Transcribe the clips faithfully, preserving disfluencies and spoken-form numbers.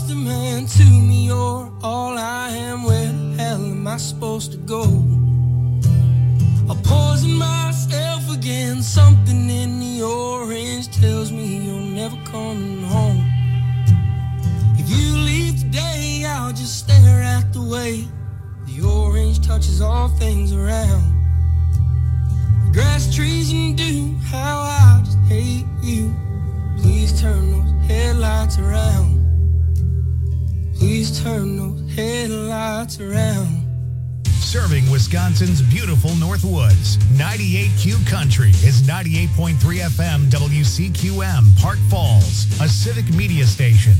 just a man to me. You're all I am. Where the hell am I supposed to go? I'll poison myself again. Something in the orange tells me you're never coming home. If you leave today, I'll just stare at the way the orange touches all things around. The grass, trees, and dew, how I just hate you. Please turn those headlights around. Please turn those headlights around. Serving Wisconsin's beautiful Northwoods. ninety-eight Q Country is ninety-eight point three F M W C Q M, Park Falls, a civic media station.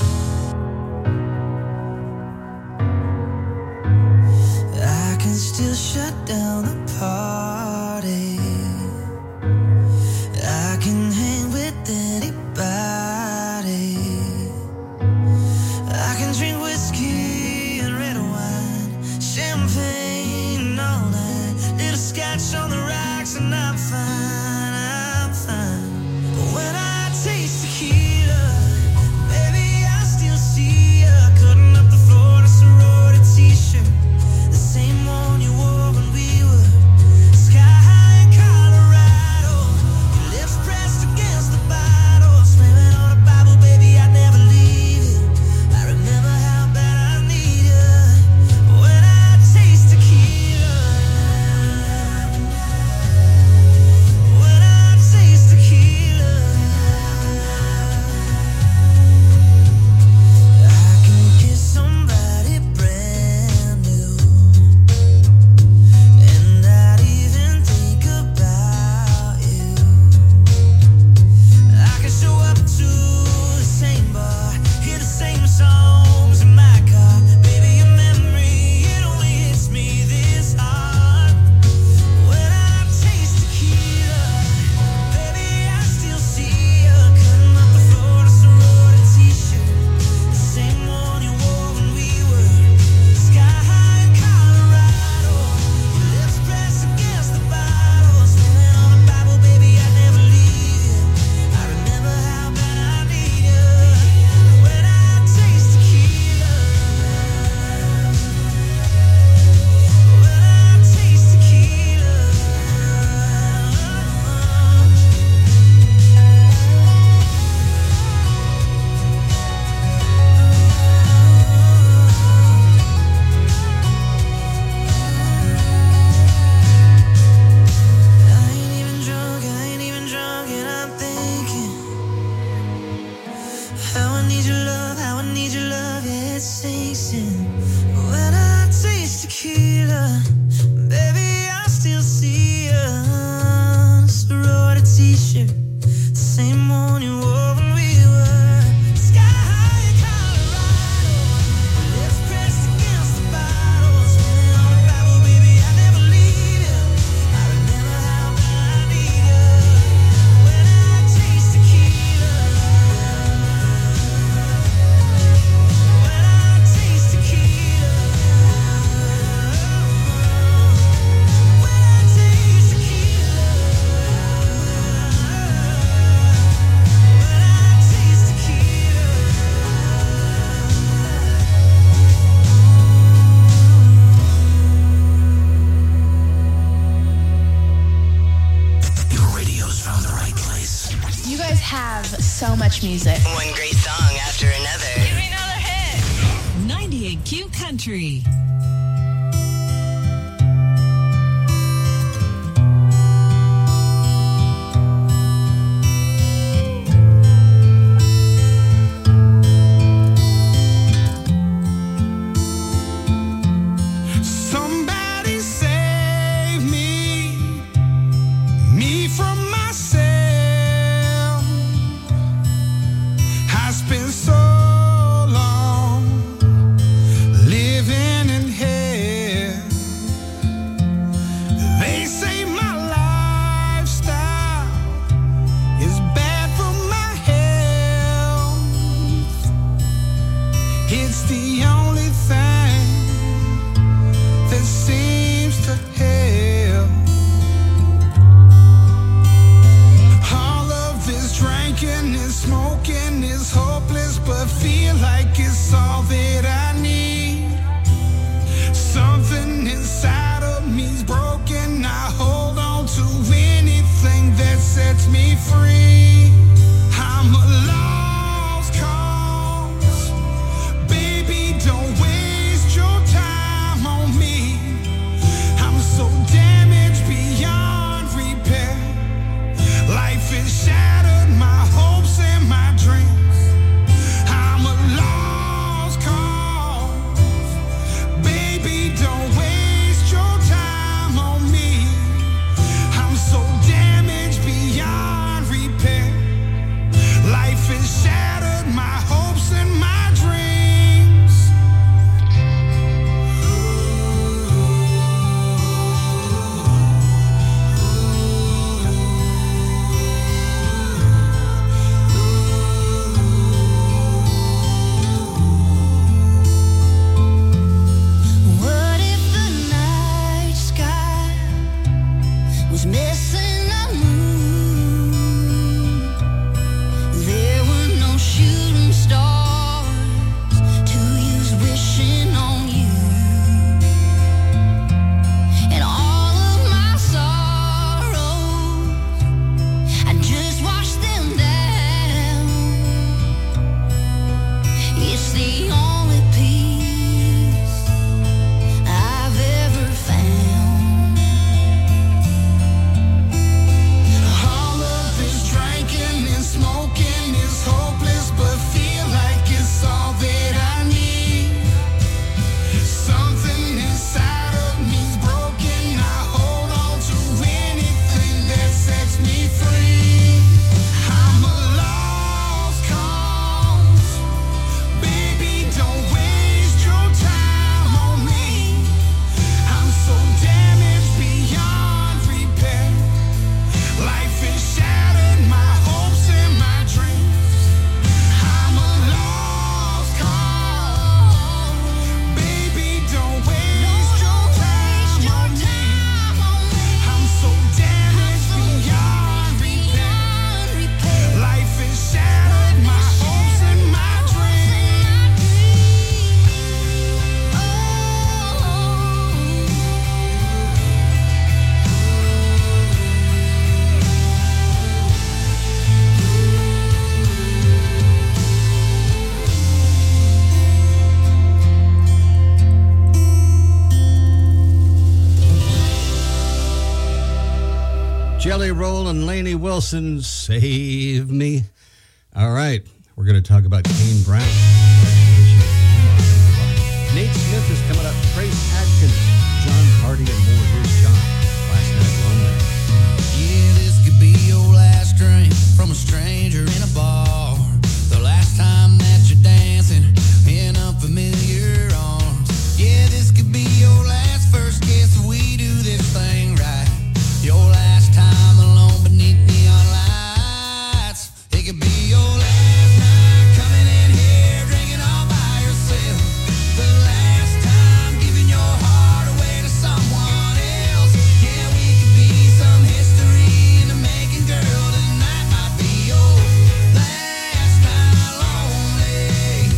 I can still shut down the party. I can hang with anybody. I can drink whiskey and red wine, champagne all night, little scotch on the rocks, and I'm fine, I'm fine. But when I taste tequila, baby, I still see ya cutting up the floor in a sorority t-shirt, the same one you wore when we were sky high in Colorado. Your lips pressed against the bottle, slamming on a Bible, baby, I'd never leave it. I remember how bad I need you when I taste tequila. When I taste tequila, I can kiss somebody brand new and not even think about you. I can show up to the same bar, hear the same songs in my car. Baby, your memory, it only hits me this hard. When I taste tequila, baby, I still see you cutting up the floor in a sorority t-shirt, the same one you wore when we were sky high in Colorado. Your lips pressed against the bottle, slamming on a Bible, baby, I'd never leave you. I remember how bad I need you when I taste tequila. When I taste tequila. I ain't even drunk, I ain't even drunk, and I'm thinking how I need your love, how I need your love, yeah, it sinks in. When I taste tequila, baby, I still see you. Sorority t-shirt, the same one you wore when we were sky high in Colorado. Lips pressed against the bottle, slamming on a Bible, baby, I never leave you. I remember how bad I need you when I taste tequila. When I taste tequila. When I taste tequila. When I taste tequila. Your radio's found the right place. You guys have so much music. One great song after another. Give me another hit. ninety-eight Q Country. Somebody save me, me from myself. I spent so long living in hell. They say my lifestyle is bad for my health. It's the only thing that seems to help. All of this drinking and smoking is hopeless, but feel like it's Jelly Roll and Lainey Wilson, Save Me. All right, we're going to talk about Kane Brown. Nate Smith is coming up, Trace Adkins, John Hardy, and more. Here's John, Last Night Lonely. Yeah, this could be your last drink from a stranger in a bar. The last time that you're dancing in unfamiliar arms. Yeah, this could be your last first kiss if we do this thing right. Your last time alone beneath neon lights. It could be your last night coming in here drinking all by yourself. The last time giving your heart away to someone else. Yeah, we could be some history in the making, girl. Tonight might be your last night lonely.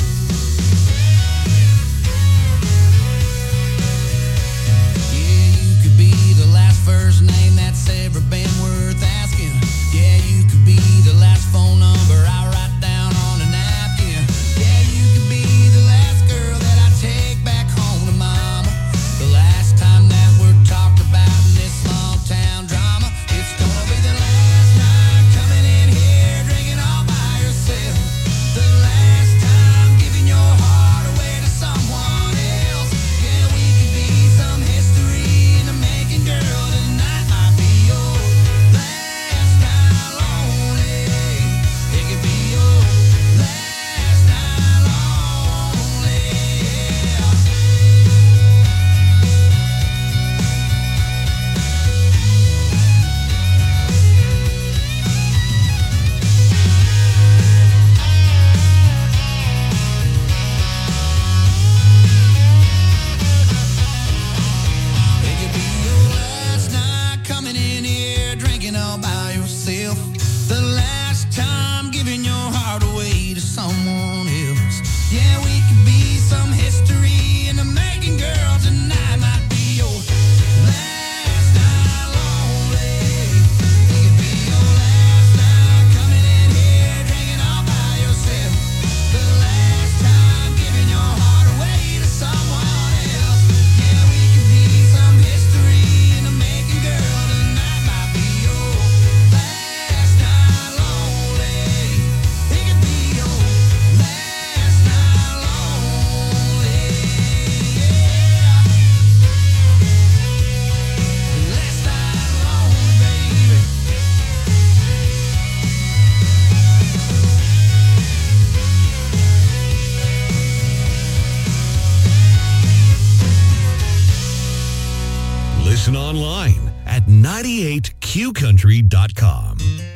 Yeah, you could be the last first name that's ever been worth asking. Yeah, you could be the last phone number I write down on a napkin. Yeah, you could be the last girl that I take back home to mama. The last time that we're talked about in this small town drama. It's gonna be the last night coming in here drinking all by yourself. The last time giving your heart away to someone else. Yeah, we could be some history in the making, girl. Tonight might be your last night lonely. It could be your last night lonely. Yeah. It could be your last night coming in here drinking all by yourself. The last time giving your heart away to someone else. Yeah, we could be some history in the making, girl. Tonight might be your last night lonely. It could be your last night coming in here drinking all by yourself. The last time giving your heart away to someone else. Yeah, we could be some history in the making, girl. Tonight might be your last night lonely. It could be your last night lonely. Yeah. Last night lonely, baby. Listen online at ninety-eight q country dot com.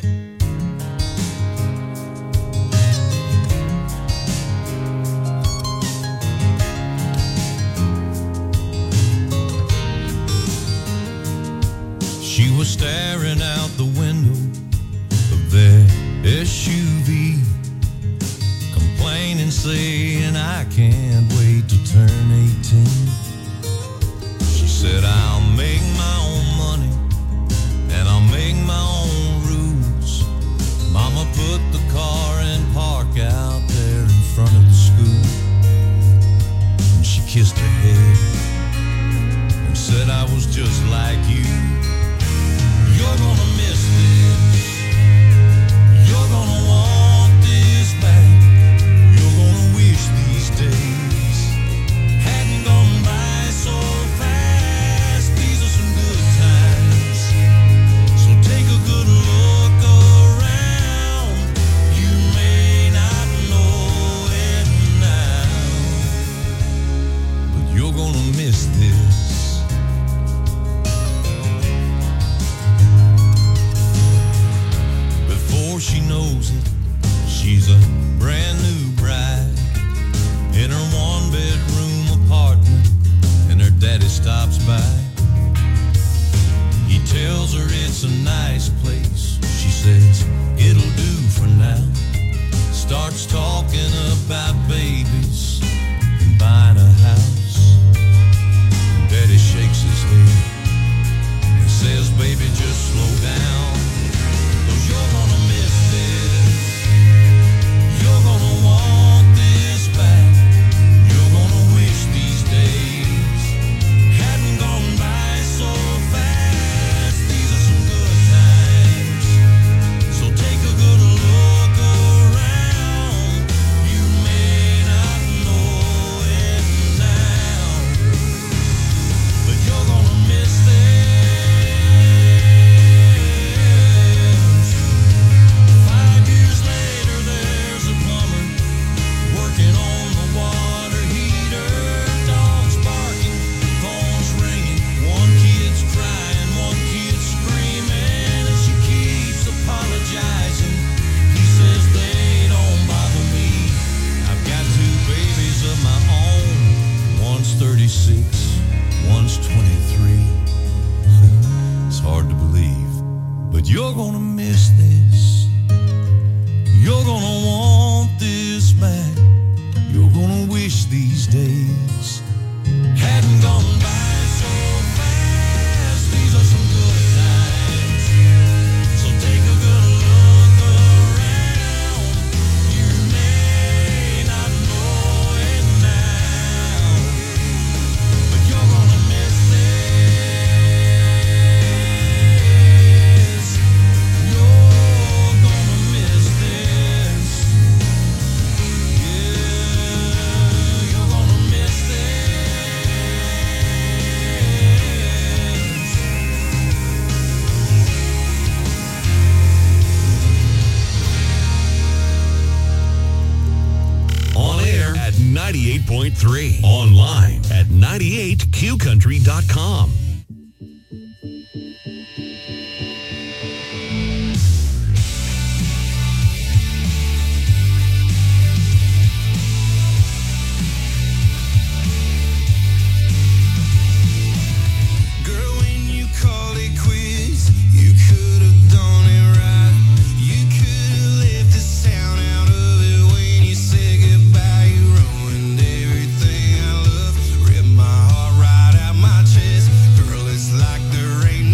She was staring out the window of that S U V, complaining, saying, I can't wait to turn eighteen. She said, I'll make my own money and I'll make my own rules. Mama put the car in park out there in front of the school, and she kissed her head and said, I was just like you. You're gonna miss this. You're gonna want this back. You're gonna wish these days hadn't gone by so fast. These are some good times, so take a good look around. You may not know it now, but you're gonna miss this. Before she knows it, she's a brand new bride in her one bedroom apartment, and her daddy stops by. He tells her it's a nice place. She says it'll do for now. Starts talking about babies and buying a house. Daddy shakes his head and says, baby, just slow down, 'cause you're gonna miss this. You're gonna want this back. You're gonna wish these days hadn't gone by so fast. These are some good times. ninety-eight point three. Online at ninety-eight q country dot com. My heart right out my chest. Girl, it's like there ain't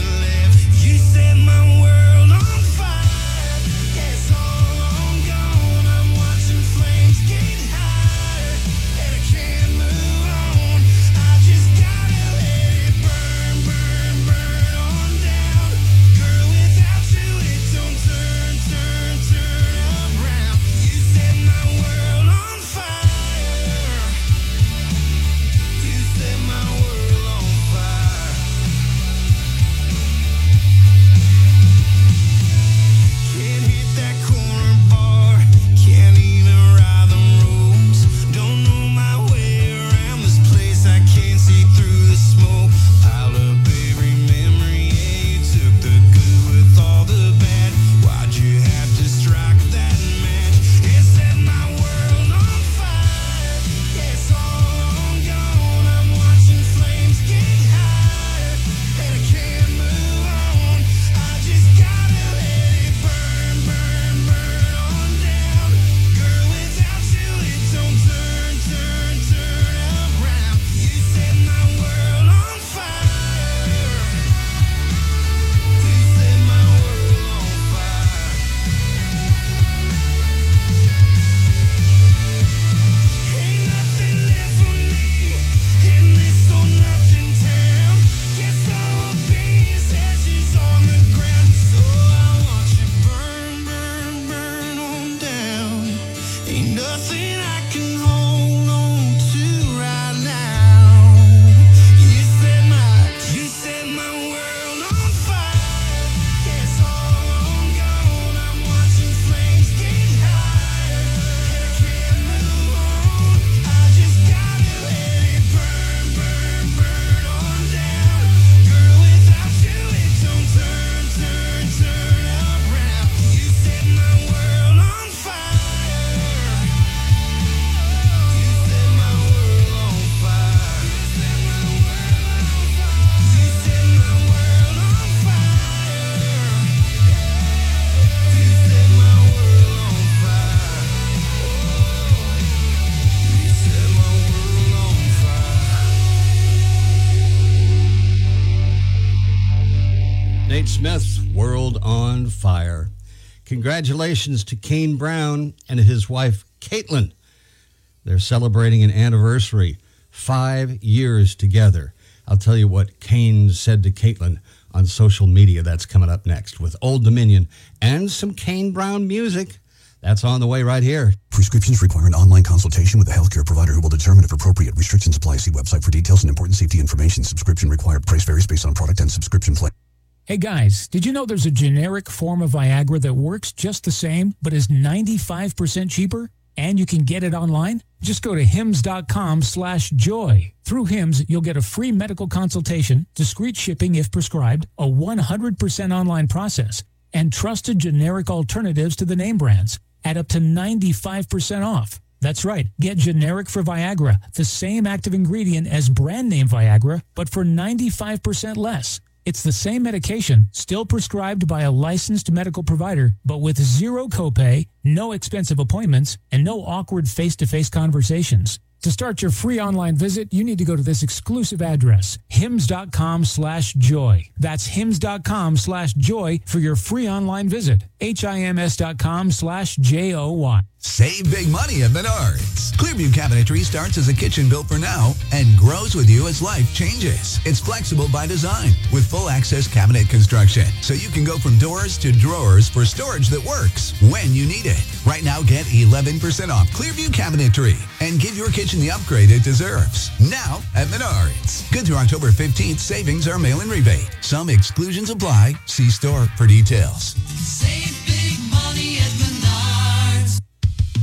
Nate Smith's World on Fire. Congratulations to Kane Brown and his wife, Caitlin. They're celebrating an anniversary, five years together. I'll tell you what Kane said to Caitlin on social media. That's coming up next with Old Dominion and some Kane Brown music. That's on the way right here. Prescriptions require an online consultation with a healthcare provider who will determine if appropriate. Restrictions apply. See website for details and important safety information. Subscription required. Price varies based on product and subscription plan. Hey guys, did you know there's a generic form of Viagra that works just the same, but is ninety-five percent cheaper? And you can get it online? Just go to hims.com slash joy. Through Hims, you'll get a free medical consultation, discreet shipping if prescribed, a one hundred percent online process, and trusted generic alternatives to the name brands at up to ninety-five percent off. That's right. Get generic for Viagra, the same active ingredient as brand name Viagra, but for ninety-five percent less. It's the same medication, still prescribed by a licensed medical provider, but with zero copay, no expensive appointments, and no awkward face-to-face conversations. To start your free online visit, you need to go to this exclusive address, hims.com slash joy. That's hims.com slash joy for your free online visit. H-I-M-S.com slash J-O-Y. Save big money at Menards. Clearview Cabinetry starts as a kitchen built for now and grows with you as life changes. It's flexible by design with full access cabinet construction, so you can go from doors to drawers for storage that works when you need it. Right now, get eleven percent off Clearview Cabinetry and give your kitchen the upgrade it deserves. Now at Menards. Good through October fifteenth, savings are mail-in rebate. Some exclusions apply. See store for details. Save big money at Menards.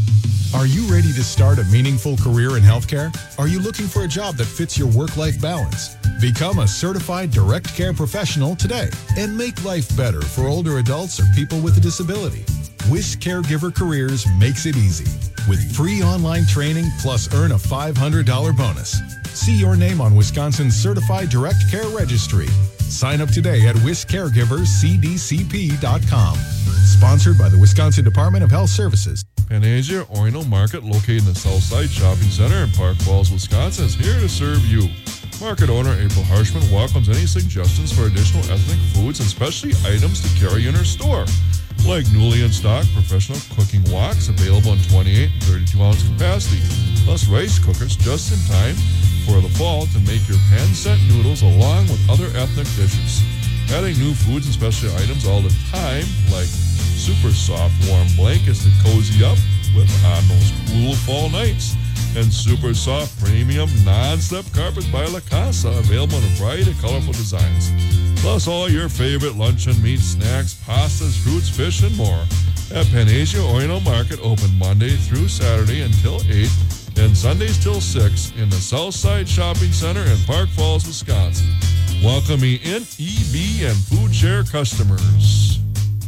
Are you ready to start a meaningful career in healthcare? Are you looking for a job that fits your work-life balance? Become a certified direct care professional today and make life better for older adults or people with a disability. Wish Caregiver Careers makes it easy with free online training plus earn a five hundred dollars bonus. See your name on Wisconsin's Certified Direct Care Registry. Sign up today at wish caregivers c d c p dot com. Sponsored by the Wisconsin Department of Health Services. Panacea Oriental Market, located in the Southside Shopping Center in Park Falls, Wisconsin, is here to serve you. Market owner April Harshman welcomes any suggestions for additional ethnic foods and specialty items to carry in her store, like newly in stock professional cooking woks available in twenty-eight and thirty-two ounce capacity, plus rice cookers just in time for the fall to make your pan-set noodles along with other ethnic dishes. Adding new foods and specialty items all the time, like super soft warm blankets to cozy up with on those cool fall nights, and super soft premium non-slip carpets by La Casa, available in a variety of colorful designs. Plus all your favorite luncheon meat, snacks, pastas, fruits, fish, and more at Panacea Oriental Market, open Monday through Saturday until eight and Sundays till six in the Southside Shopping Center in Park Falls, Wisconsin. Welcoming in E B and Food Share customers.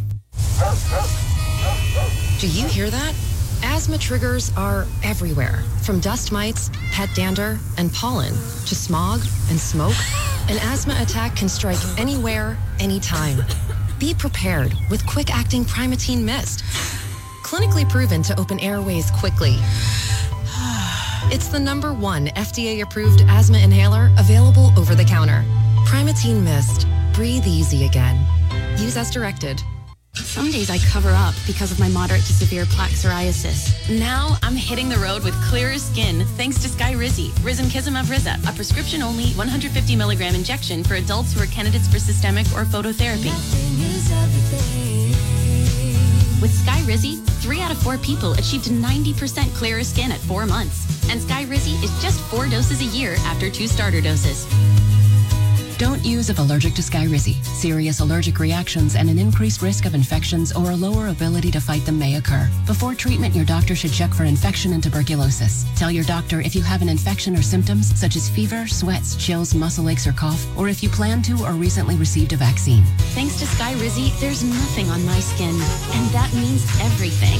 Do you hear that? Asthma triggers are everywhere, from dust mites, pet dander, and pollen, to smog and smoke. An asthma attack can strike anywhere, anytime. Be prepared with quick-acting Primatene Mist. Clinically proven to open airways quickly. It's the number one F D A-approved asthma inhaler available over the counter. Primatene Mist. Breathe easy again. Use as directed. Some days I cover up because of my moderate to severe plaque psoriasis. Now I'm hitting the road with clearer skin thanks to Skyrizi, Risankizumab Riza, a prescription-only one hundred fifty milligram injection for adults who are candidates for systemic or phototherapy. With Skyrizi, three out of four people achieved ninety percent clearer skin at four months. And Skyrizi is just four doses a year after two starter doses. Don't use if allergic to Skyrizi. Serious allergic reactions and an increased risk of infections or a lower ability to fight them may occur. Before treatment, your doctor should check for infection and tuberculosis. Tell your doctor if you have an infection or symptoms such as fever, sweats, chills, muscle aches, or cough, or if you plan to or recently received a vaccine. Thanks to Skyrizi, there's nothing on my skin, and that means everything.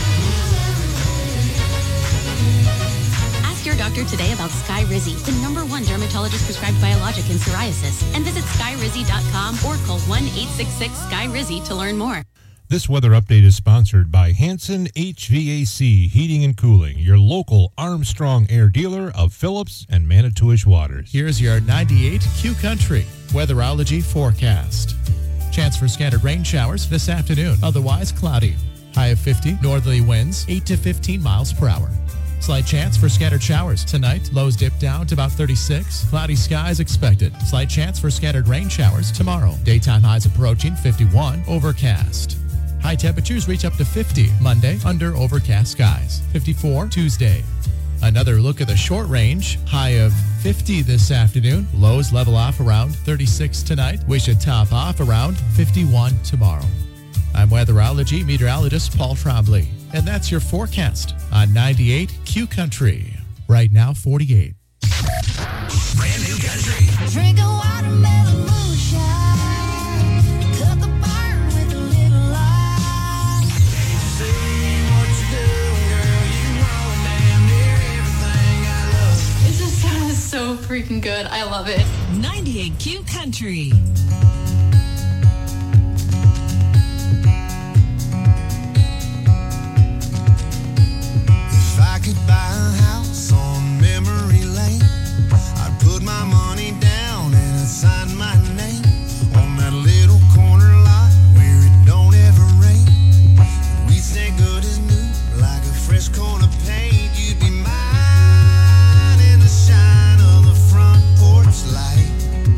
Your doctor today about Skyrizi, the number one dermatologist prescribed biologic in psoriasis, and visit skyrizi dot com or call one eight six six Sky Rizzy to learn more. This weather update is sponsored by Hanson H V A C Heating and Cooling, your local Armstrong Air dealer of Phillips and Manitowish Waters. Here's your ninety-eight Q Country weatherology forecast. Chance for scattered rain showers this afternoon, otherwise cloudy. High of fifty, northerly winds eight to fifteen miles per hour. Slight chance for scattered showers tonight. Lows dip down to about thirty-six. Cloudy skies expected. Slight chance for scattered rain showers tomorrow. Daytime highs approaching fifty-one. Overcast. High temperatures reach up to fifty Monday under overcast skies. fifty-four Tuesday. Another look at the short range. High of fifty this afternoon. Lows level off around thirty-six tonight. We should top off around fifty-one tomorrow. I'm weatherology meteorologist Paul Trombley. And that's your forecast on ninety-eight Q Country. Right now, forty-eight. Brand new country. Drink a watermelon moonshine. Cut the burn with a little light. Say what you do, girl. You know damn near everything I love. This just sounds so freaking good. I love it. ninety-eight Q Country. If I could buy a house on memory lane, I'd put my money down and I'd sign my name on that little corner lot where it don't ever rain. We'd stay good as new, like a fresh coat of paint. You'd be mine in the shine of the front porch light.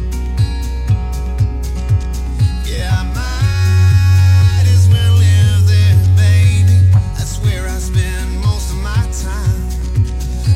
Yeah, I might as well live there, baby. That's where I spend most of my time.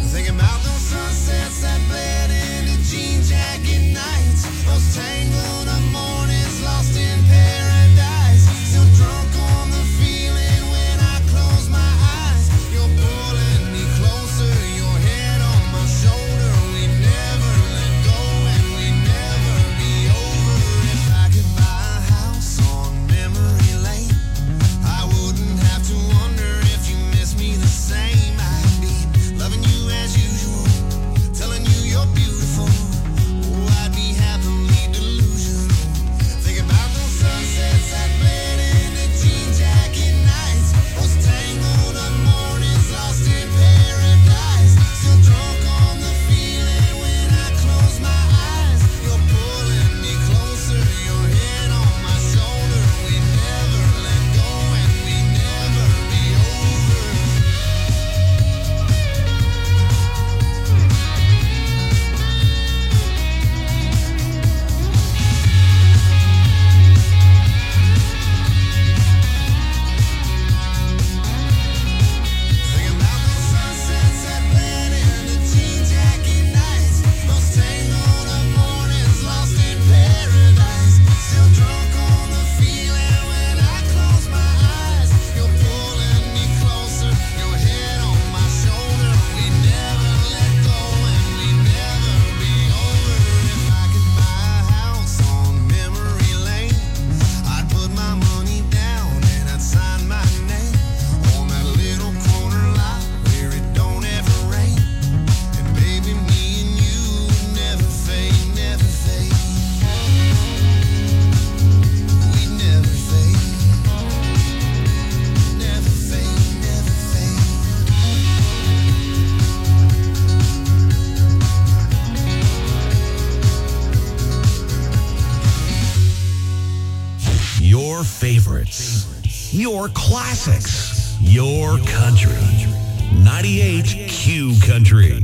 favorites, your classics, your country. ninety-eight Q Country.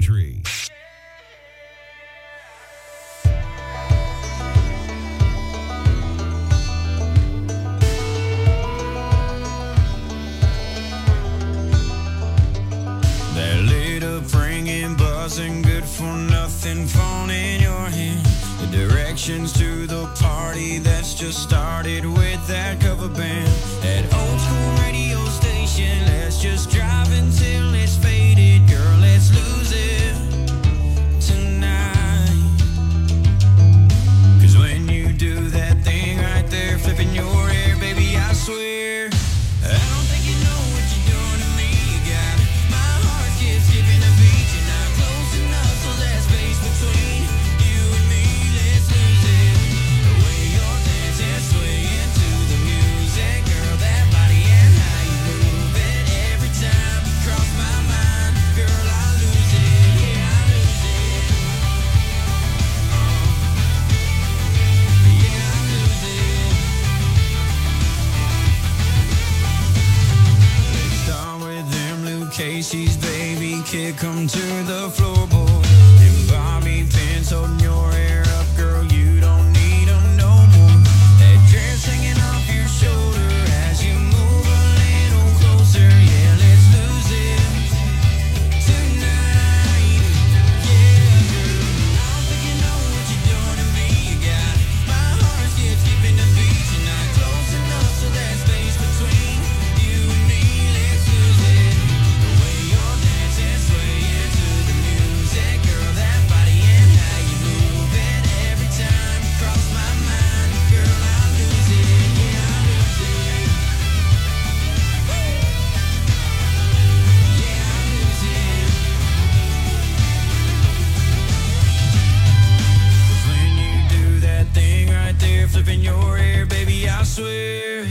That lit up ringing, buzzing, good for nothing, phone in your hand. The directions to the party that's just started with that cover band. That old school radio station, let's just drive until it's faded. Girl, let's lose it tonight. Cause when you do that thing right there, flipping your hair, baby, I swear I don't think you know what you're doing to me. You got my heart keeps skipping a beat. You're not close enough, so that space between you and me, let's lose it. The way you're dancing, swaying to the music, girl, that body and how you move it. Every time you cross my mind, girl, I lose it. Yeah, I lose it. Uh, yeah, I lose it. Let's start with them Luke Casey's, baby, kick 'em to the floorboard. Them bobby pins holding your hair up, girl, you don't need 'em no more. That dress hanging off your shoulder as you move a little closer. Yeah, let's lose it tonight. Yeah, girl, I don't think you know what you're doing to me. You got my heart still skipping the beat. You're not close enough, so that space between you and me, let's lose it. The way you're dancing, swaying to the music, girl, that body and how you move it. Every time you cross my mind, girl, I lose it. Yeah, I lose it. Yeah, I lose it. 'Cause when you do that thing right there, flipping your hair, baby, I swear.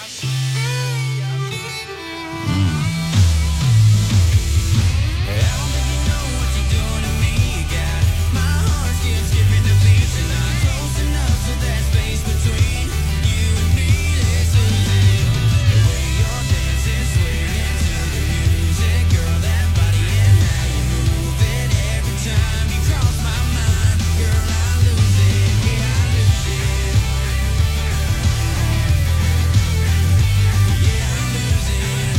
I don't think you know what you're doing to me. You got my heart still skipping the beat. You're not close enough, so that space between you and me, let's lose it. The way you're dancing, swaying to the music, girl, that body and how you move it. Every time you cross my mind, girl, I lose it. Yeah, I lose it. Yeah, I lose it.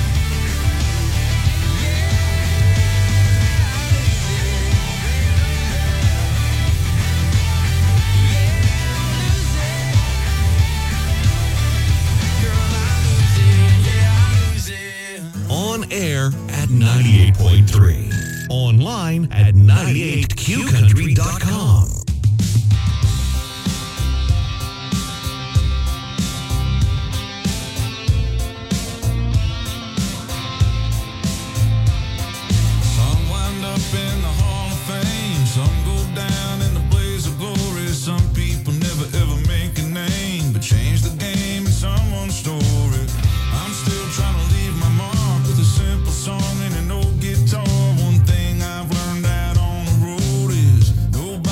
On air at ninety-eight point three. Online at ninety-eight Q country dot com. Some wind up in the Hall of Fame, some go down in the blaze of glory. Some people never ever make a name, but change the game in someone's story. I'm still trying to leave my mark with a simple song and an old guitar. One thing I've learned out on the road is nobody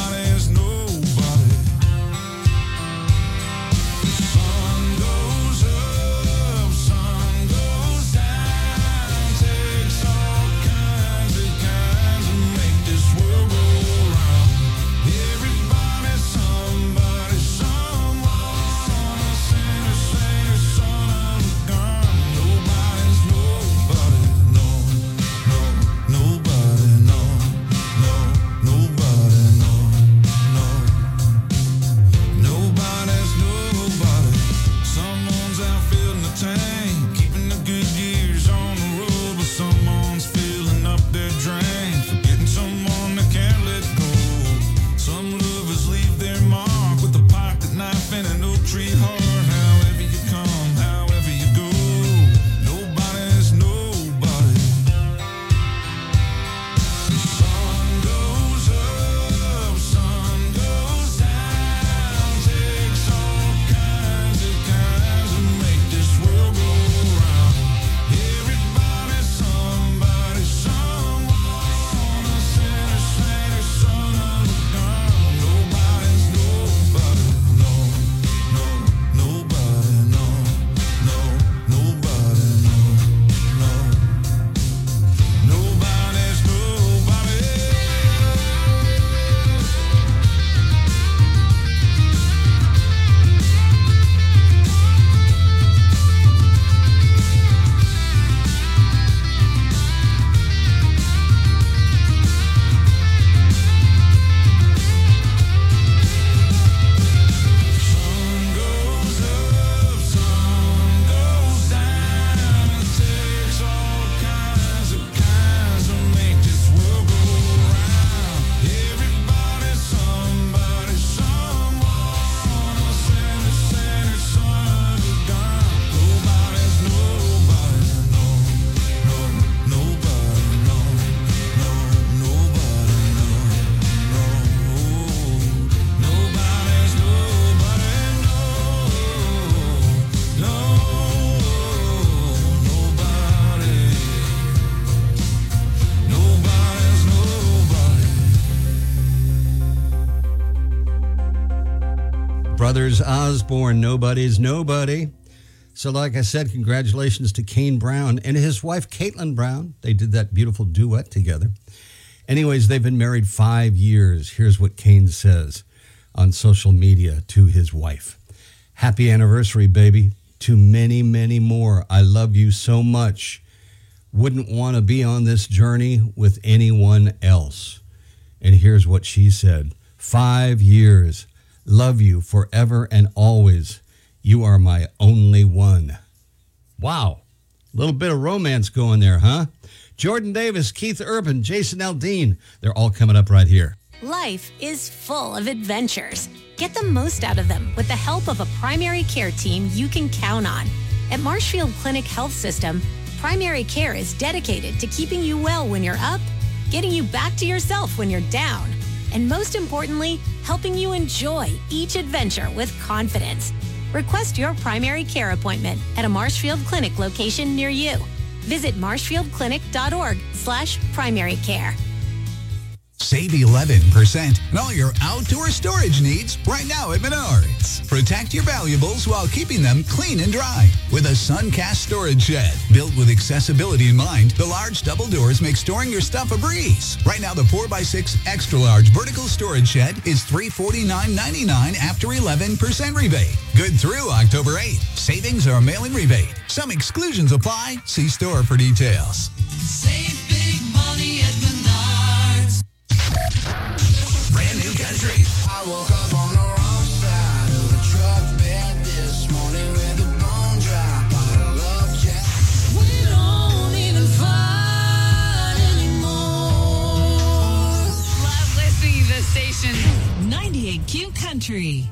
Brothers Osborne, Nobody's Nobody. So like I said, congratulations to Kane Brown and his wife, Caitlin Brown. They did that beautiful duet together. Anyways, they've been married five years. Here's what Kane says on social media to his wife. Happy anniversary, baby. To many, many more. I love you so much. Wouldn't want to be on this journey with anyone else. And here's what she said. Five years. Love you forever and always. You are my only one. Wow. A little bit of romance going there, huh? Jordan Davis, Keith Urban, Jason Aldean. They're all coming up right here. Life is full of adventures. Get the most out of them with the help of a primary care team you can count on. At Marshfield Clinic Health System, primary care is dedicated to keeping you well when you're up, getting you back to yourself when you're down, and most importantly, helping you enjoy each adventure with confidence. Request your primary care appointment at a Marshfield Clinic location near you. Visit marshfieldclinic.org slash primary care. Save eleven percent on all your outdoor storage needs right now at Menards. Protect your valuables while keeping them clean and dry with a Suncast storage shed. Built with accessibility in mind, the large double doors make storing your stuff a breeze. Right now, the four by six extra large vertical storage shed is three hundred forty-nine ninety-nine after eleven percent rebate. Good through October eighth. Savings are a mail-in rebate. Some exclusions apply. See store for details. Save big money at Menards. Brand new country. I woke up on the wrong side of the truck bed this morning with a bone dry bottle of Jack. We don't even fight anymore. Love listening to this station. ninety-eight Q Country.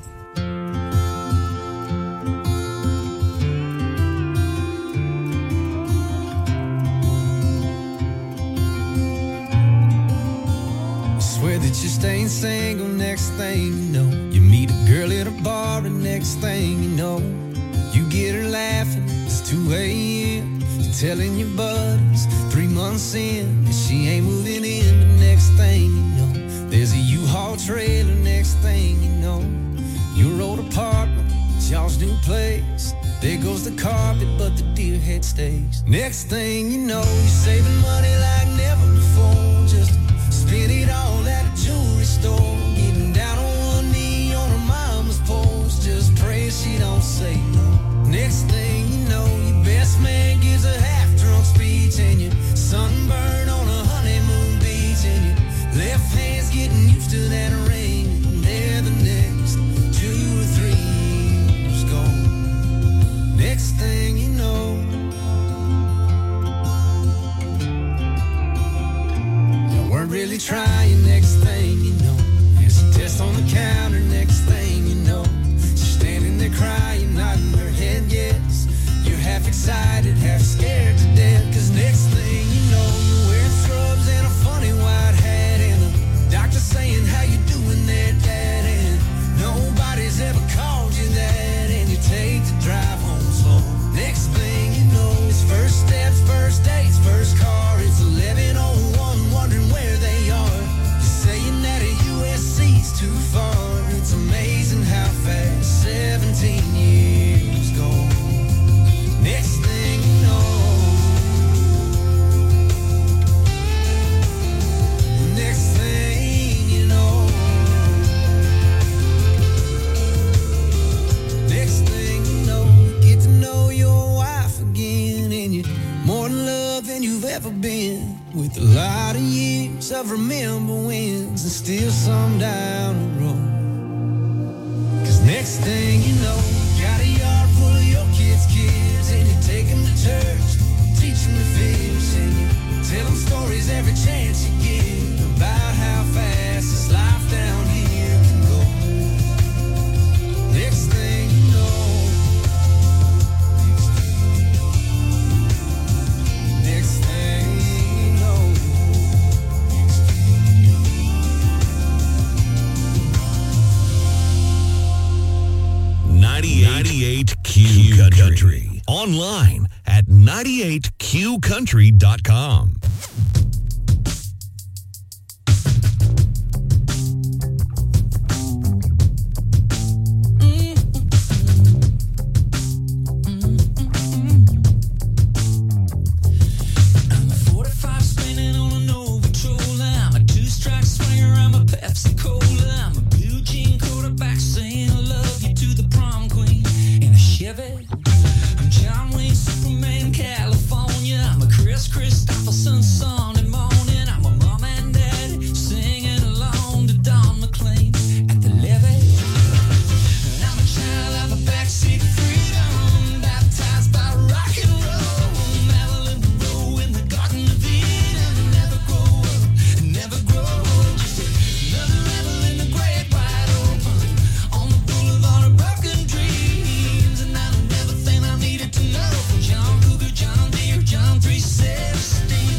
Swear that you're staying single, next thing you know, you meet a girl at a bar, and next thing you know, you get her laughing. It's two a.m. You're telling your buddies three months in and she ain't moving in. But next thing you know, there's a U-Haul trailer. Next thing you know, your old apartment, it's y'all's new place. There goes the carpet, but the deer head stays. Next thing you know, you're saving money like never before. Just spend it all at a jewelry store. Getting down on one knee on her mama's porch. Just pray she don't say no. Next thing you know, your best man gives a half-drunk speech, and you're sunburned on a honeymoon beach, and your left hand's getting used to that ring. And there the next two or three years gone. Next thing you know, weren't really trying. Next thing you know, there's a test on the counter. Next thing you know, she's standing there crying, nodding her head yes. You're half excited, half scared to death. Cause next thing you know, you're wearing scrubs and a funny white hat, and the doctor saying, how you doing there, Dad? And nobody's ever called you that, and you take the drive home slow. Next thing you know, it's first steps, first dates, first car. It's eleven oh one, wondering where they are. You're saying that a U S C's too far. It's amazing how fast seventeen years go. Next thing you know, next thing you know, next thing you know, you get to know your wife again, and you're more in love than you've ever been. With a lot of years of remember wins and still some down the road. Cause next thing you know, you got a yard full of your kids' kids, and you take them to church, teach them to fish, and you tell them stories every chance you get about how fast this life down here can go. Next thing you know, next thing you know, ninety-eight Q Country. Online at ninety-eight Q country dot com. mm-hmm. Pepsi Cola. I'm a blue jean quarterback saying I love you to the prom queen in a Chevy. I'm John Wayne, Superman, California. I'm a Chris Christopherson Sunday morning. I'm a mom and daddy singing along to Don McLean at the levee. I'm a child of a backseat freedom, baptized by rock and roll. Marilyn Monroe in the Garden of Eden. Never grow up, never grow old. Just another rebel in the great wide open on the boulevard of broken dreams. And I learned everything I needed to know from John Cougar, John Deere, John three sixteen.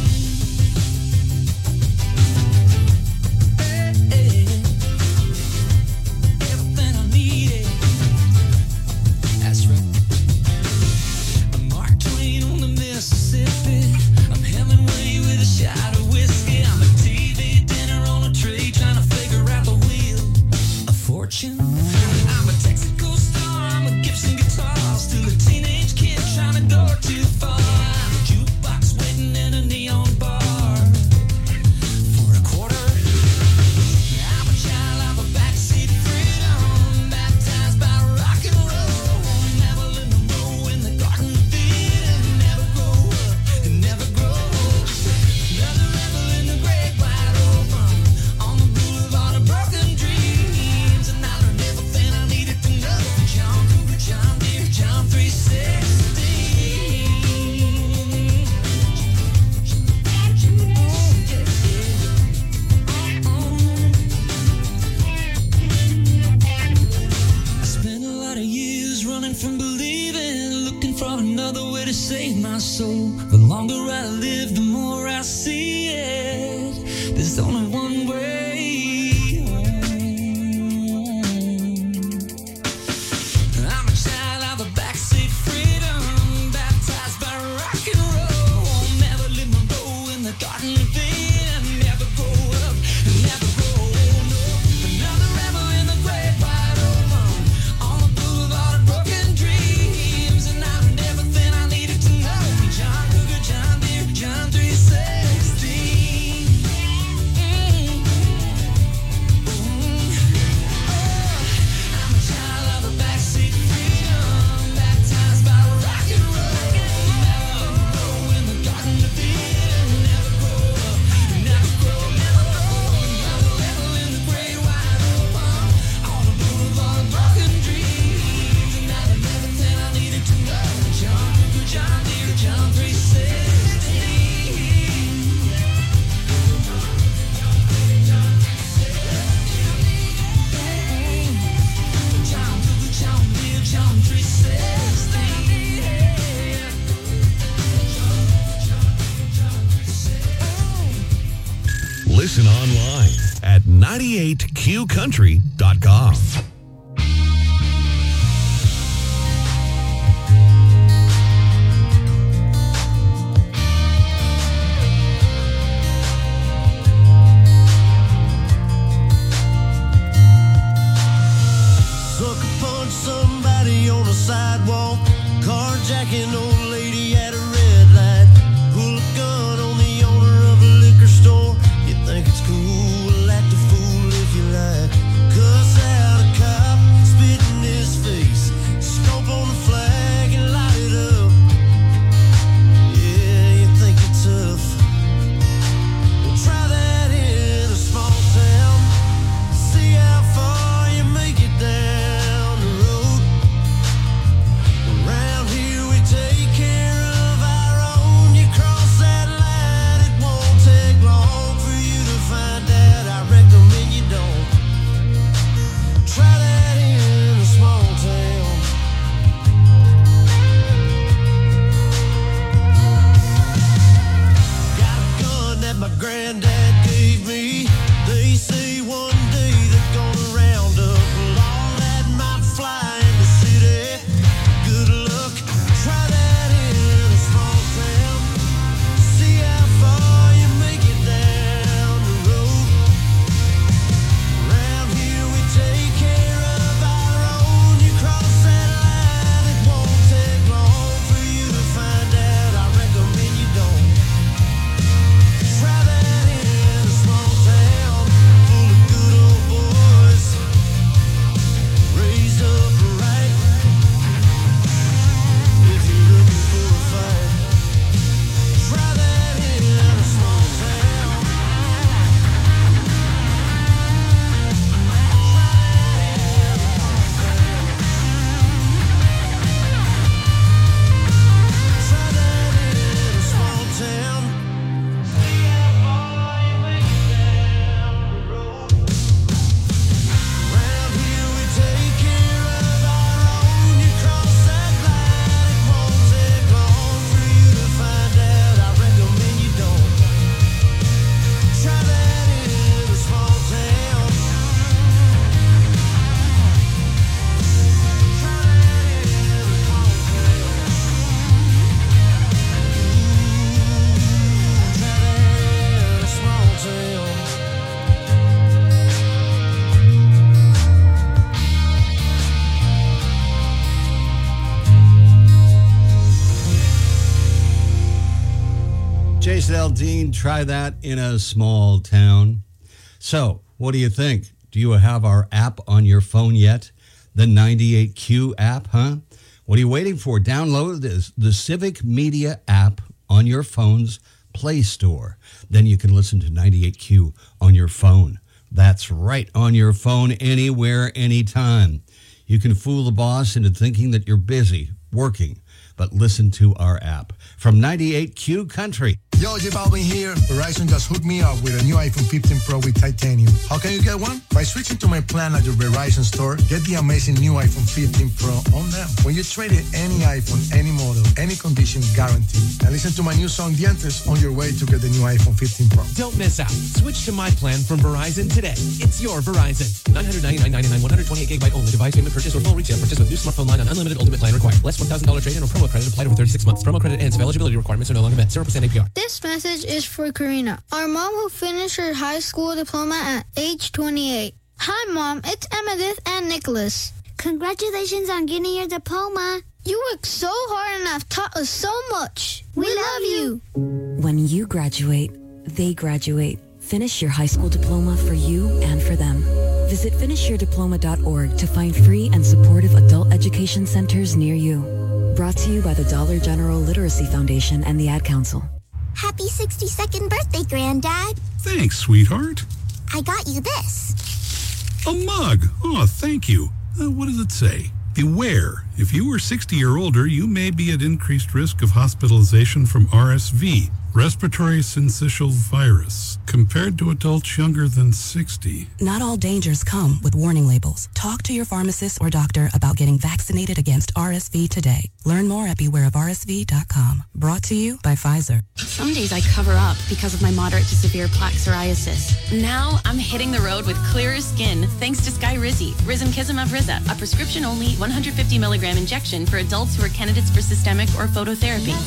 Hey, hey. Everything I needed. That's right. I'm Mark Twain on the Mississippi. I'm Hemingway with a shot of whiskey. I'm a T V dinner on a tray trying to figure out the wheel of fortune. I'm a Texaco star. I'm a Gibson guitar. Still a teenage kid trying to go too far. I'm a jukebox waiting in a neon bar for a quarter. I'm a child of a backseat freedom, baptized by rock and roll. Marilyn Monroe in the Garden of Eden. Never grow up, never grow old. Another rebel in the great wide open on the boulevard of broken dreams. And I learned everything I needed to know from John Cougar, John Deere, John three sixteen. I spent a lot of years running from believing, looking for another way to save my soul. The longer I live, the more I see it. There's only one way home. I'm a child of a backseat freedom, baptized by rock and roll. Marilyn Monroe in the Garden of Eden. Never grow up, never grow old. No. Another rebel in the great wide open on the boulevard of broken dreams. And I learned everything I needed to know from John Cougar, John Deere, John three sixteen. Mm. Mm. Oh, I'm a child of a backseat freedom, baptized by rock and roll. Marilyn Monroe in the Garden of Eden. Never grow up, never grow, never grow. Another rebel in the great wide open on the boulevard of broken dreams. And I learned everything I needed to know from John Cougar, John Deere, John three sixteen. John Cougar, John Deere, John three sixteen. Listen online at ninety-eight q country dot com. Sucker punch somebody on the sidewalk, carjacking old lady at a red light, pull a gun on the owner of a liquor store. You think it's cool, act a fool if you like. Cuss out a cop, spit in his face, scope on the flag and light it up. Yeah, you think you're tough. Well, try that in a small town. See how far you make it down the road. Around here we take care of our own. You cross that line, it won't take long for you to find out. Jason Aldean, try that in a small town. So, what do you think? Do you have our app on your phone yet? The ninety-eight Q app, huh? What are you waiting for? Download this, the Civic Media app on your phone's Play Store. Then you can listen to ninety-eight Q on your phone. That's right, on your phone, anywhere, anytime. You can fool the boss into thinking that you're busy working, but listen to our app from ninety-eight Q Country. Yo, J Balvin here. Verizon just hooked me up with a new iPhone fifteen Pro with titanium. How can you get one? By switching to my plan at your Verizon store, get the amazing new iPhone fifteen Pro on them. When you trade in any iPhone, any model, any condition, guaranteed. And listen to my new song, Dientes, on your way to get the new iPhone fifteen Pro. Don't miss out. Switch to my plan from Verizon today. It's your Verizon. nine hundred ninety-nine dollars and ninety-nine cents, one hundred twenty-eight gigabyte only. Device payment purchase or full retail purchase with new smartphone line on unlimited ultimate plan required. Less one thousand dollars trade-in or promo credit applied over thirty-six months. Promo credit ends if eligibility requirements are no longer met. zero percent A P R. This message is for Karina, our mom who finished her high school diploma at age twenty-eight. Hi, Mom. It's Emmettith and Nicholas. Congratulations on getting your diploma. You worked so hard and have taught us so much. We, we love you. When you graduate, they graduate. Finish your high school diploma for you and for them. Visit finish your diploma dot org to find free and supportive adult education centers near you. Brought to you by the Dollar General Literacy Foundation and the Ad Council. Happy sixty-second birthday, Granddad. Thanks, sweetheart. I got you this. A mug. Oh, thank you. Uh, what does it say? Beware. If you are sixty or older, you may be at increased risk of hospitalization from R S V, respiratory syncytial virus, compared to adults younger than sixty. Not all dangers come with warning labels. Talk to your pharmacist or doctor about getting vaccinated against R S V today. Learn more at beware of R S V dot com. Brought to you by Pfizer. Some days I cover up because of my moderate to severe plaque psoriasis. Now I'm hitting the road with clearer skin thanks to Skyrizi, Risankizumab of Riza, a prescription-only one hundred fifty milligram injection for adults who are candidates for systemic or phototherapy.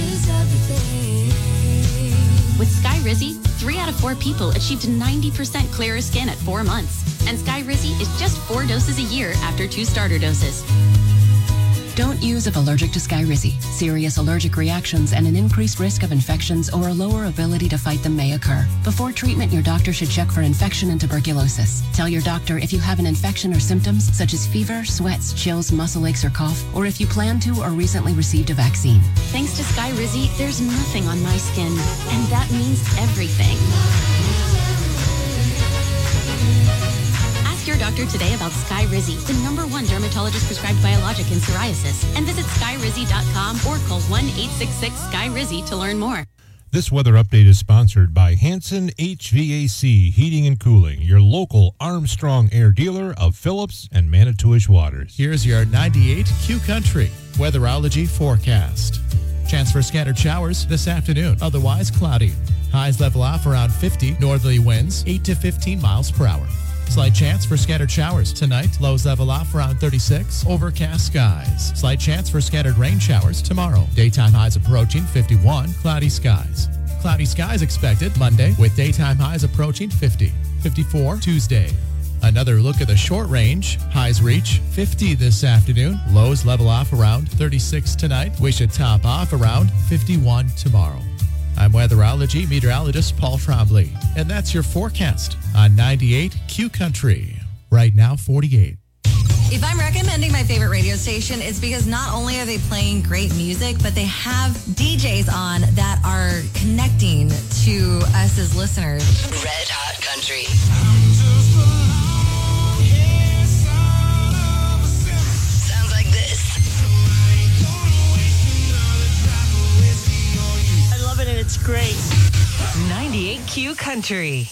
With Skyrizi, three out of four people achieved ninety percent clearer skin at four months. And Skyrizi is just four doses a year after two starter doses. Don't use if allergic to Skyrizi. Serious allergic reactions and an increased risk of infections or a lower ability to fight them may occur. Before treatment, your doctor should check for infection and tuberculosis. Tell your doctor if you have an infection or symptoms such as fever, sweats, chills, muscle aches, or cough, or if you plan to or recently received a vaccine. Thanks to Skyrizi, there's nothing on my skin, and that means everything. Ask your doctor today about Skyrizi, the number one dermatologist prescribed biologic in psoriasis, and visit skyrizi dot com or call one eight six six Sky Rizzy to learn more. This weather update is sponsored by Hanson H V A C Heating and Cooling, your local Armstrong Air dealer of Phillips and Manitowish Waters. Here's your ninety-eight Q Country weatherology forecast. Chance for scattered showers this afternoon, otherwise cloudy. Highs level off around fifty, northerly winds eight to fifteen miles per hour. Slight chance for scattered showers tonight. Lows level off around thirty-six. Overcast skies. Slight chance for scattered rain showers tomorrow. Daytime highs approaching fifty-one. Cloudy skies. Cloudy skies expected Monday with daytime highs approaching fifty. fifty-four Tuesday. Another look at the short range. Highs reach fifty this afternoon. Lows level off around thirty-six tonight. We should top off around fifty-one tomorrow. I'm weatherology meteorologist Paul Trombley, and that's your forecast on ninety-eight Q Country. Right now, forty-eight. If I'm recommending my favorite radio station, it's because not only are they playing great music, but they have D Js on that are connecting to us as listeners. Red Hot Country. Sounds like this. I love it and it's great. ninety-eight Q Country.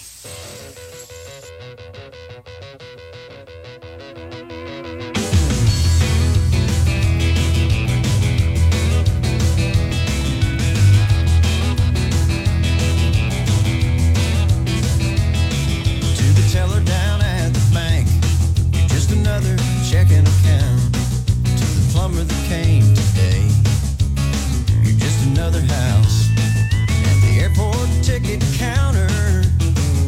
Checking account to the plumber that came today. You're just another house at the airport ticket counter.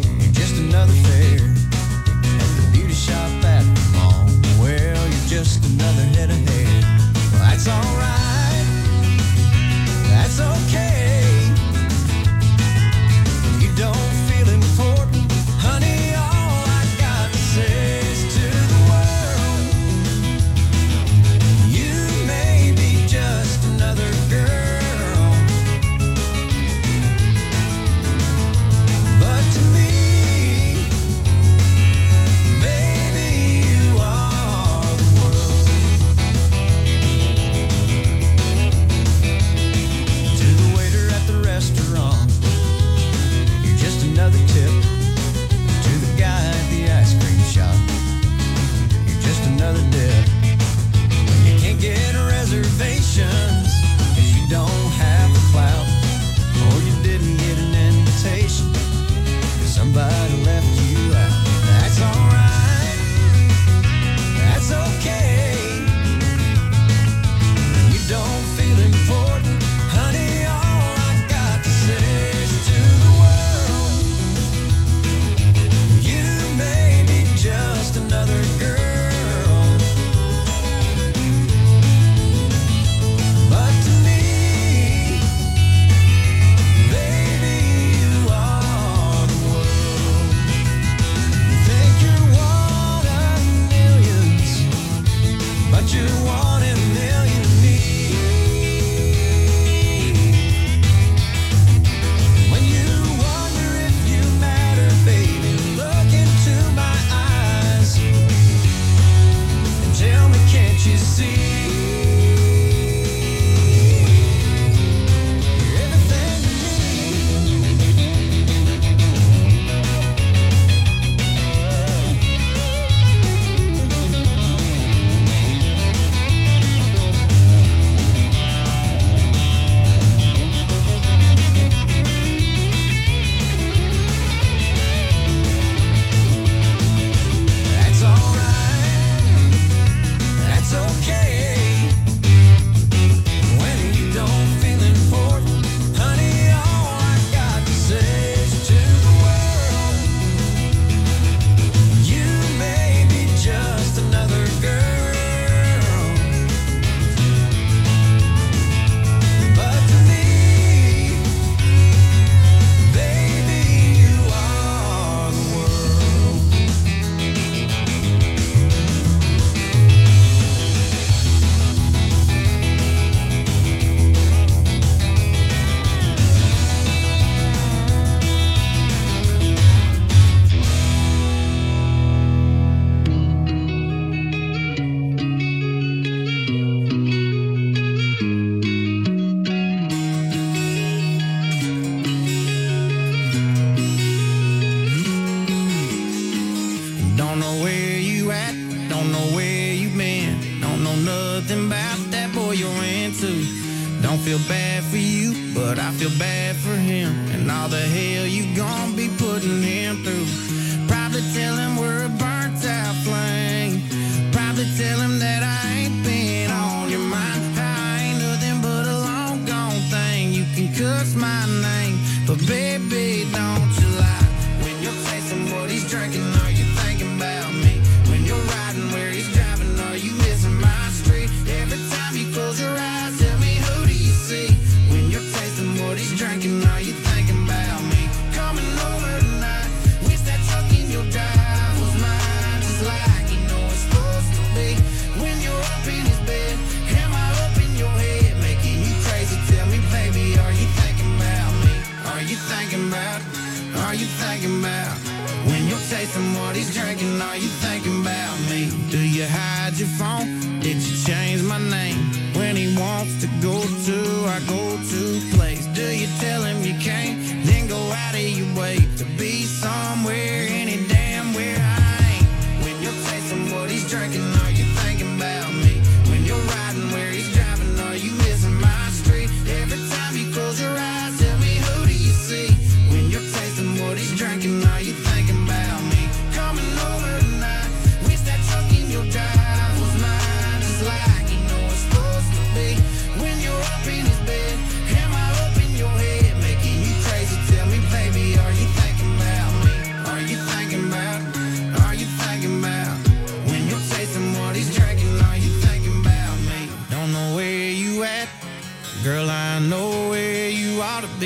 I feel bad for him and all the hell you gon' be putting him through. Probably tell him we're a burnt out flame. Probably tell him that I ain't been on your mind. I ain't nothing but a long gone thing. You can cuss my name, but baby, don't you lie. When you're tasting what he's drinking, are you thinking about me? When you're riding where he's driving, are you missing my street? Every time you close your eyes, tell me, who do you see? When you're tasting what he's drinking, are you thinking about me? Coming over tonight, wish that truck in your drive was mine, just like you know it's supposed to be. When you're up in his bed, am I up in your head, making you crazy? Tell me, baby, are you thinking about me? Are you thinking about, are you thinking about? When you're tasting what he's drinking, are you thinking about me? Do you hide your phone? Did you change my name? When he wants to go to our go-to place, do you tell him you can't? Then go out of your way to be somewhere, any damn where I ain't. When you're tasting what he's drinking, are you thinking about me? When you're riding where he's driving, are you missing my street? Every time you close your eyes, tell me, who do you see? When you're tasting what he's drinking, are you thinking about me? Coming over tonight, wish that truck in your drive was mine, just like you know it's supposed to be. When you're up in his bed, am I up in your head, making you crazy? Tell me, baby, are you thinking about me? Are you thinking about, are you thinking about? When you're tasting what he's drinking, are you thinking about me? Don't know where you at, girl, I know where you ought to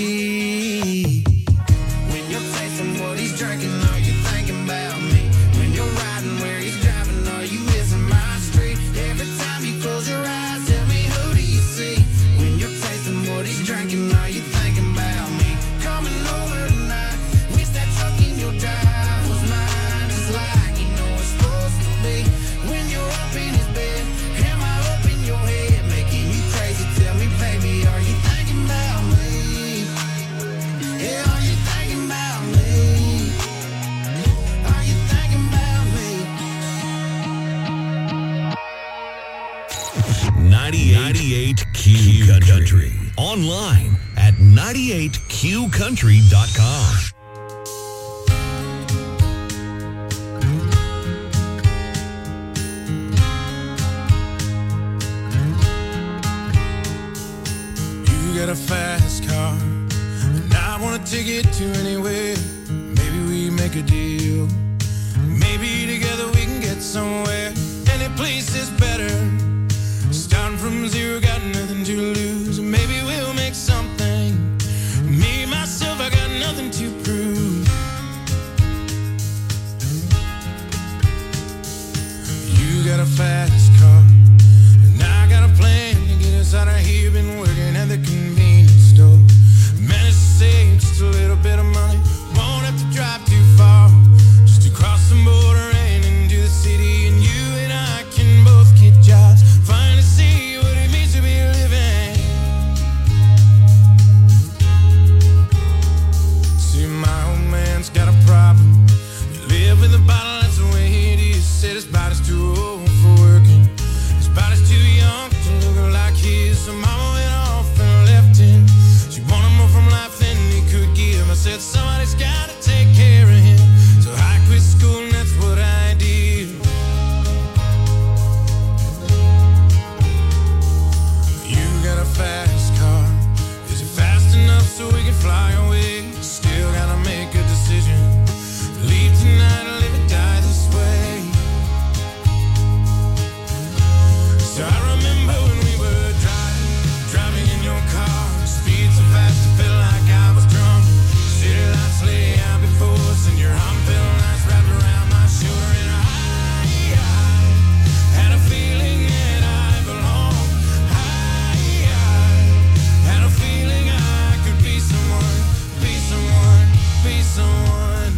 be. When you're tasting what he's drinking, are you thinking about me? When you're riding where he's driving, are you missing my street? Every time you close your eyes, tell me, who do you see? When you're tasting what he's drinking, are you thinking about me? Coming over tonight, wish that truck in your drive was mine, just like you know it's supposed to be. When you're up in his bed, am I up in your head, making you crazy? Tell me, baby, are you thinking about me? Yeah, are you thinking about me? Are you thinking about me? ninety-eight Q Country. Online at ninety-eight Q country dot com. You got a fast car, and I want to take it to anywhere. Maybe we make a deal. Maybe together we can get somewhere. Any place is better. Starting from zero, got nothing to lose. Maybe we'll make something. Me, myself, I got nothing to prove. You got a fast car, and I got a plan to get us out of here. Been working at the convenience store. Managed to save just a little bit of money. Won't have to drive too far, just to cross the border and into the city. And you and I can both get jobs, finally see what it means to be living. See, my old man's got a problem. You live with a bottle, that's the way it is. Said his body's too old for working. His body's too young to look like his. So mama went off and left him. She wanted more from life than he could give. I said somebody's gotta take care of him. So I quit school and that's what I did. You got a fast car. Is it fast enough so we can fly away? Still gotta make a decision. Leave tonight or live or die this way. So I remember when we were driving, driving in your car. Speed so fast it felt like I was drunk. City lights lay out before us, and your arm felt nice wrapped around my shoulder. And I, I had a feeling that I belonged. I, I had a feeling I could be someone, be someone, be someone.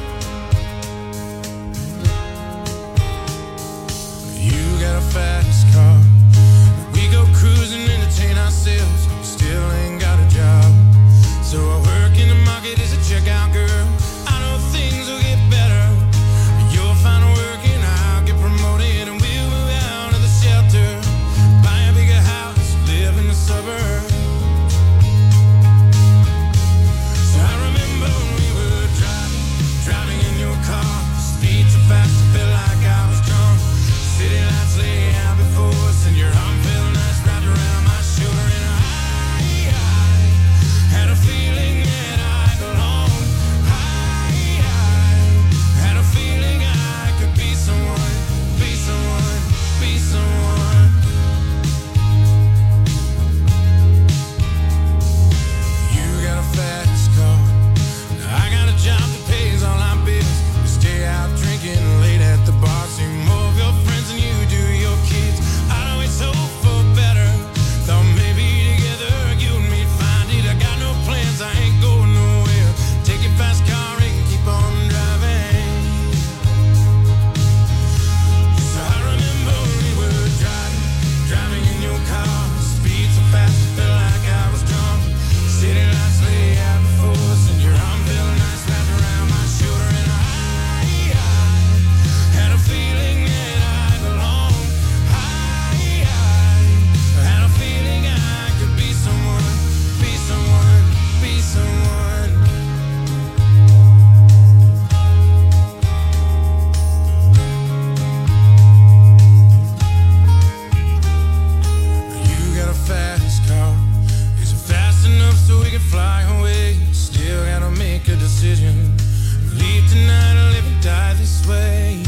You got a fast car. We go cruising, entertain ourselves. Still ain't got a job. So I work in the market as a checkout girl. I know things will get better. You'll find work and I'll get promoted, and we'll move out of the shelter, buy a bigger house, live in the suburbs. fast, I felt like I was drunk. City lights lay out before us, and your arm felt nice wrapped around my shoulder. And I, I had a feeling that I belonged. I, I had a feeling I could be someone, be someone, be someone. You got a fast car, I got a job that pays all our bills. We stay out drinking late at the bar, see more of your friends than you do your kids. I always hope for better, thought maybe together you and me'd find it. I got no plans, I ain't going nowhere. Take your fast car and keep on driving. So I remember we were driving, driving in your car. Speed so fast, I felt like I was drunk. City lights lay out before us, and your arm felt nice wrapped around my shoulder. And I, I had a feeling that I belonged. I, I had a feeling I could be someone, be someone, be someone. You got a fast car. Is it fast enough so we can fly away? Still gotta make a decision. Leave tonight or live and die this way.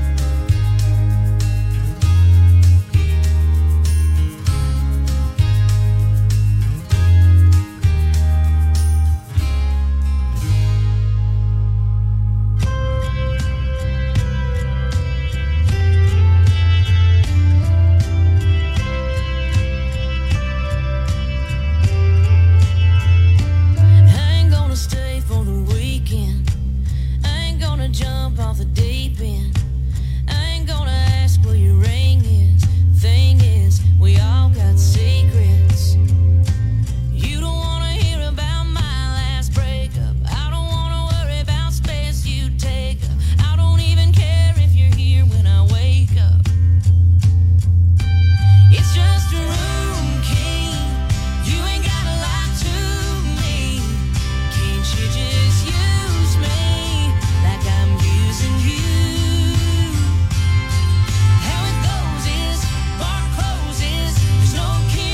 I ain't gonna stay for the weekend. I ain't gonna jump off the deep end. I ain't gonna ask, will you